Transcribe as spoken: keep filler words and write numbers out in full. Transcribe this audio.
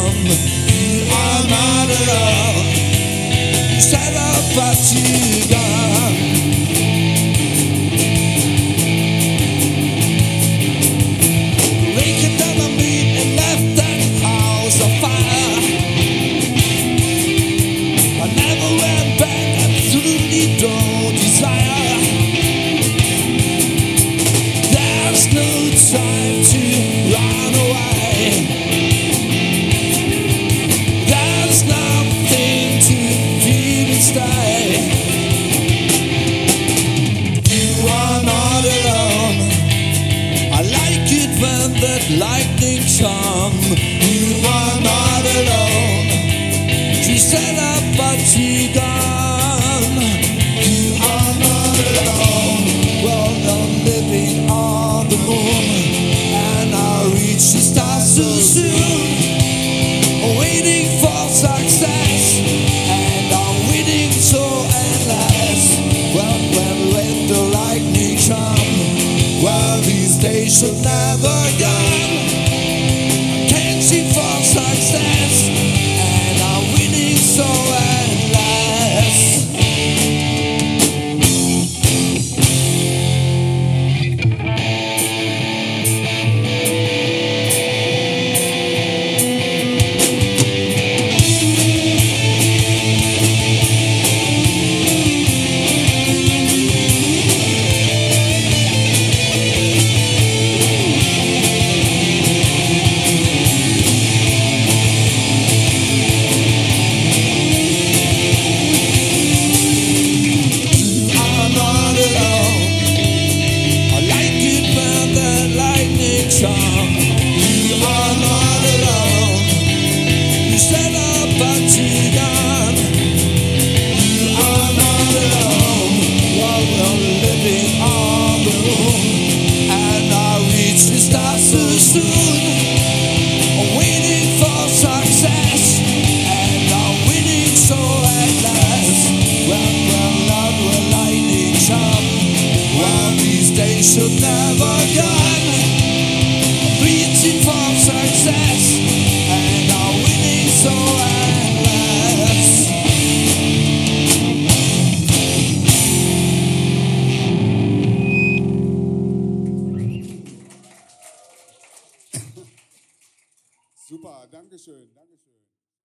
charm. You are not alone. You said up but you gone. Breaking down the meat and left that house on fire. I never went back, absolutely don't desire. There's no time to run away. There's nothing to feel and stay. You are not alone. I like it when that lightning comes. You are not alone. She said up but she gone. You are not alone. Well, I'm living on the moon, and I'll reach the stars so soon. Waiting for success, and I'm waiting so endless. Well, when when the lightning comes, well, these days should never gone. Can't see for success, and I'm waiting so endless. Should never gone. Reaching for success, and I'm winning so endless. Super, Dankeschön. Danke.